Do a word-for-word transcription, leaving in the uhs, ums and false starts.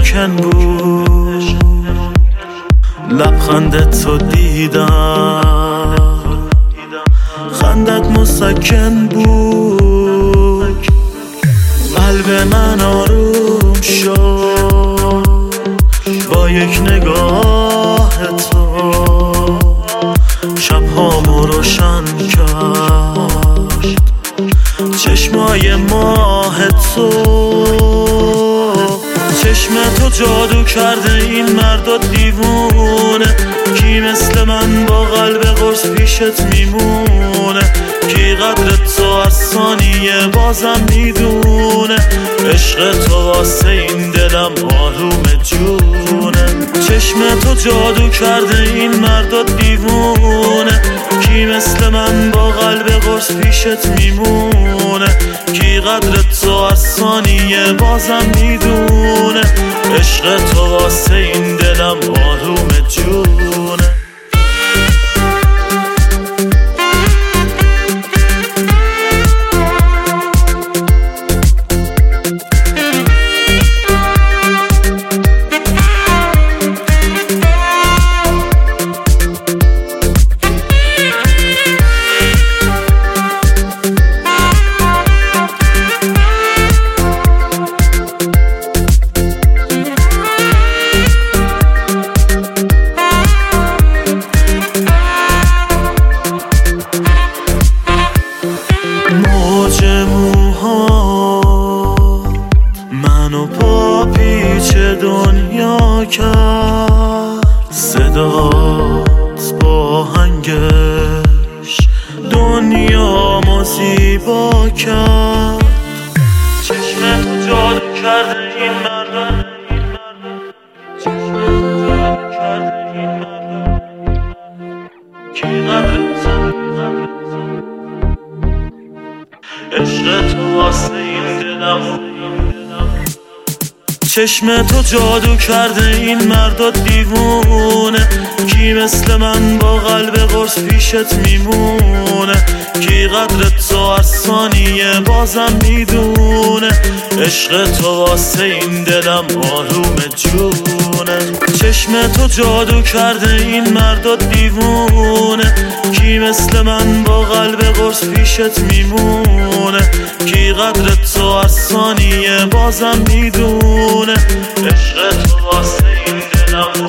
ممکن بود لبخندت تو دیدم، خندت مسکن بود، قلب من آروم شد با یک نگاه تو، شبهامو روشن کرد چشمای ماه تو. چشم تو جادو کرده این مرد دیوونه، کی مثل من با قلب قرص پیشت میمونه، کی قدر تو از ثانیه بازم میدونه، عشق تو واسه این دلم آروم جونه. چشم تو جادو کرده این مرد دیوونه، کی مثل من با قلب قرص پیشت میمونه، کی قدر تو از ثانیه بازم میدونه، عشق تو واسه این دلم آروم جونه. موج موها منو پا پیچ دنیا کرد، صدات با هنگش دنیامو زیبا کرد. چشمت جادو کرده این مرد، چشمت جادو کرده این مرد، کی قدرت عشق تو واسه این دلم. چشم تو جادو کرده این مرد دیوونه، کی مثل من با قلب قرص پیشت میمونه، کی قدر تو از ثانیه بازم میدونه، عشق تو واسه این دلم آروم جونه. چشم تو جادو کرده این مرد دیوونه، کی مثل من با قلب قرص پیشت میمونه، کی قدر تو از ثانیه بازم میدونه، عشق تو واسه این دلم